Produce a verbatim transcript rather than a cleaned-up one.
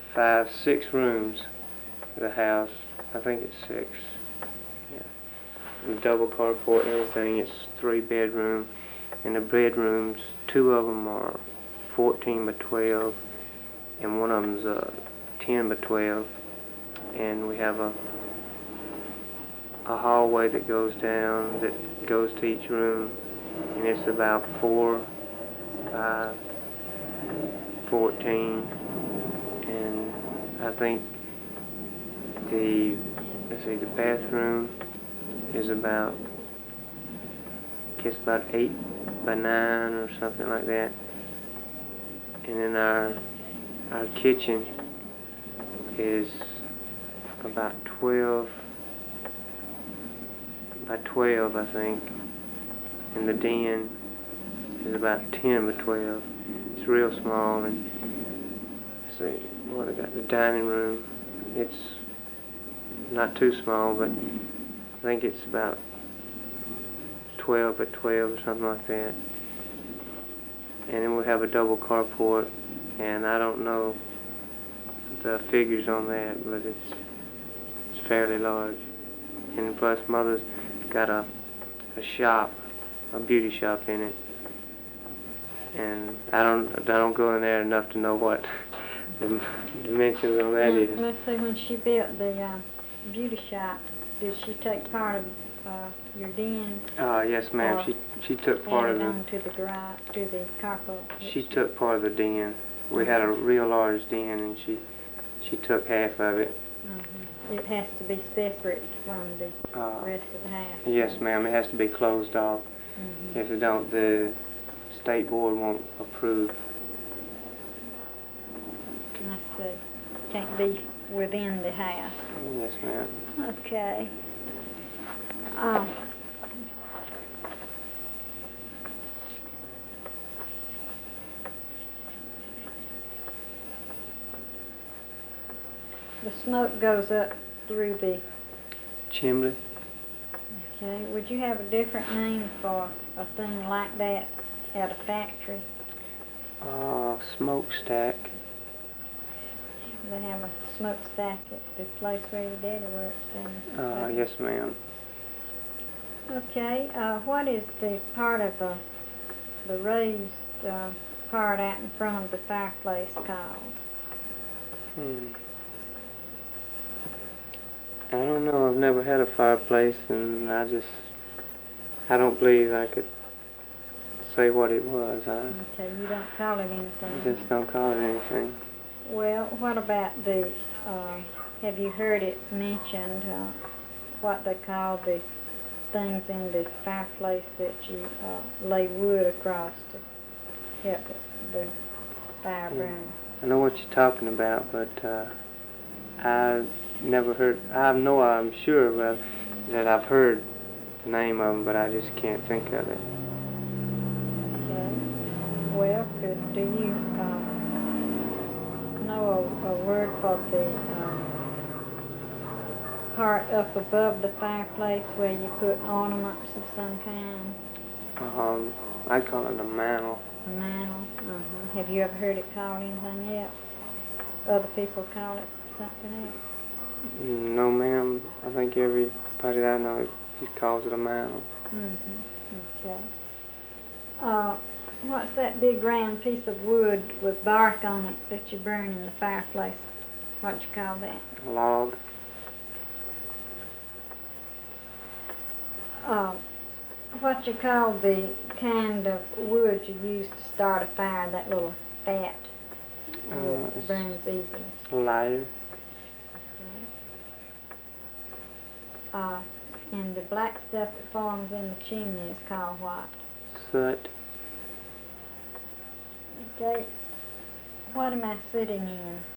five, six rooms. The house, I think it's six. Yeah. With double carport and everything, it's three bedroom. And the bedrooms, two of them are fourteen by twelve, and one of them's uh, ten by twelve. And we have a a hallway that goes down that goes to each room, and it's about four by fourteen. And I think the let's see, the bathroom is about I guess about eight by nine or something like that. And then our our kitchen is about twelve by twelve, I think. And the den is about ten by twelve. It's real small. And let's see, what I got, the dining room, it's not too small, but I think it's about twelve by twelve or something like that. And then we'll have a double carport, and I don't know the figures on that, but it's it's fairly large. And plus, Mother's got a a shop, a beauty shop in it, and I don't I don't go in there enough to know what the dimensions on that Now, is. let's see, when she built the uh, beauty shop, did she take part of uh, your den? Uh, yes, ma'am. Or She she took part of added the on to the garage, to the carport? she took part of the den. We had a real large den, and she she took half of it. Mm-hmm. It has to be separate from the Uh, rest of the house. yes, ma'am. It has to be closed off. Mm-hmm. If it don't, the state board won't approve. I see. Can't be within the house. Yes, ma'am. Okay. Um, the smoke goes up through the, Chimney. okay, would you have a different name for a thing like that at a factory? Uh, smokestack. They have a smokestack at the place where your daddy works, and Uh, yes, ma'am. Okay, uh, what is the part of the, the raised uh, part out in front of the fireplace called? Hmm. I don't know. I've never had a fireplace, and I just I don't believe I could say what it was. I Okay, you don't call it anything. just don't call it anything. Well, what about the, uh, have you heard it mentioned, uh, what they call the things in the fireplace that you uh, lay wood across to help the fire Mm. burn? I know what you're talking about, but uh, I never heard. I know I'm sure well, that I've heard the name of them, but I just can't think of it. Okay. Well, could, do you uh, know a, a word for the um, part up above the fireplace where you put ornaments of some kind? Um, I call it a mantle. A mantle? Uh-huh. Have you ever heard it called anything else? Other people call it something else? No, ma'am. I think everybody that I know just calls it a mantle. Mm-hmm. Okay. Uh, what's that big round piece of wood with bark on it that you burn in the fireplace? What you call that? A log. Uh, what you call the kind of wood you use to start a fire, that little fat wood Uh, that it's burns easily? a lighter. Uh, and the black stuff that forms in the chimney is called what? Soot. Okay. What am I sitting in?